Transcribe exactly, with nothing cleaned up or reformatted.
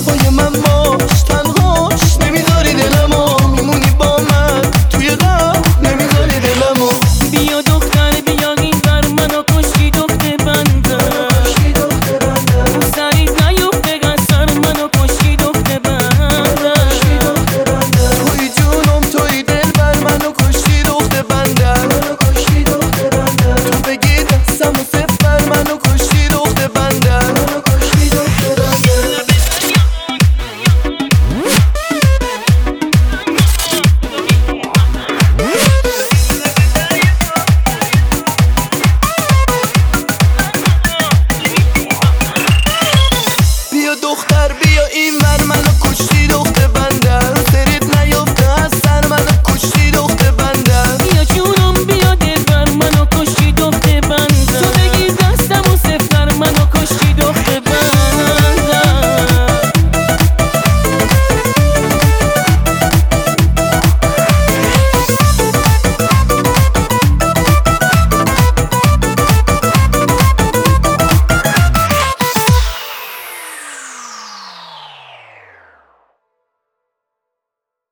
حرفای من باش تنهاش نمیذاری دلمو میمونی با من توی غم نمیذاری دلمو. بیا دختر بیا این بر منو کشتی دخت بنده سریع نیفته قصر منو کشتی دخت بنده توی جونم توی دل بر منو کشتی دخت بنده تو بگی دستم و سف بر منو کشتی دخت بنده. بیا دختر بیا این ور منو کشتی دختر